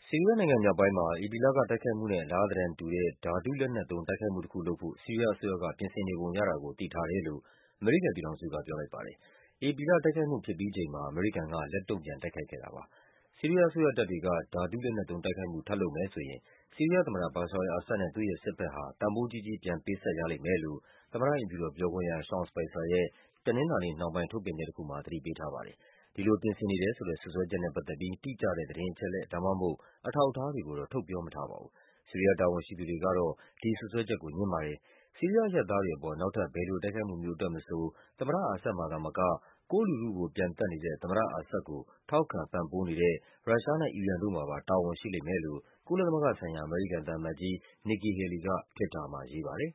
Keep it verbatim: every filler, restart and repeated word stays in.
ဆီးရီးယားနိုင်ငံမြောက်ပိုင်းမှာ ဧပြီလကတိုက်ခိုက်မှုနဲ့ အလားသဏ္ဍန်တူတဲ့ ဓာတုလက်နက်သုံး တိုက်ခိုက်မှုတခုလုပ်ဖို့ ဆီးရီးယားအစိုးရက ပြင်ဆင်နေပုံရတာကို သိထားတယ်လို့ အမေရိကန်ပြည်ထောင်စုက ပြောလိုက်ပါတယ်။ ဧပြီလ တိုက်ခိုက်မှုဖြစ်ပြီးချိန်မှာ အမေရိကန်က လက်တုန့်ပြန် တိုက်ခိုက်ခဲ့တာပါ။ ဆီးရီးယားအစိုးရတပ်တွေက ဓာတုလက်နက်သုံး တိုက်ခိုက်မှု ထပ်လုပ်မယ်ဆိုရင် ဆီးရီးယားသမ္မတ ဘာရှာ အယ်လ် အာဆဒ်နဲ့ သူ့ရဲ့စစ်ဘက်ဟာ တန်ဖိုးကြီးကြီး ပြန်ပေးဆပ်ရလိမ့်မယ်လို့ သမ္မတအိမ်ဖြူတော်ပြောခွင့်ရ Sean Spicer ရဲ့ တနင်္လာနေ့နှောင်းပိုင်း ထုတ်ပြန်ချက်တခုမှာ သတိပေးထားပါတယ်။ ဒီလိုပြင်ဆင်နေတယ်ဆိုတဲ့ စွပ်စွဲချက်နဲ့ပတ်သက်ပြီး တိကျတဲ့ သတင်းအချက်အလက် ဒါမှမဟုတ် အထောက်အထားတွေကိုတော့ ထုတ်ပြောမထားပါဘူး။ ဆီးရီးယားတာဝန်ရှိသူတွေကတော့ ဒီစွပ်စွဲချက်ကို ငြင်းပါတယ်။ ဆီးရီးယားအရပ်သားတွေအပေါ် နောက်ထပ် ဘယ်လိုတိုက်ခိုက်မှုမျိုးအတွက်မဆို သမ္မတအာဆဒ်မှာသာမက ကိုယ့်လူထုကို ပြန်သတ်နေတဲ့ သမ္မတအာဆဒ်ကို ထောက်ခံပံ့ပိုးနေတဲ့ ရုရှားနဲ့ အီရန်တို့မှာပါ တာဝန်ရှိလိမ့်မယ်လို့ ကုလသမဂ္ဂဆိုင်ရာ အမေရိကန်သံအမတ်ကြီး Nikki Haley က Twitter မှာရေးပါတယ်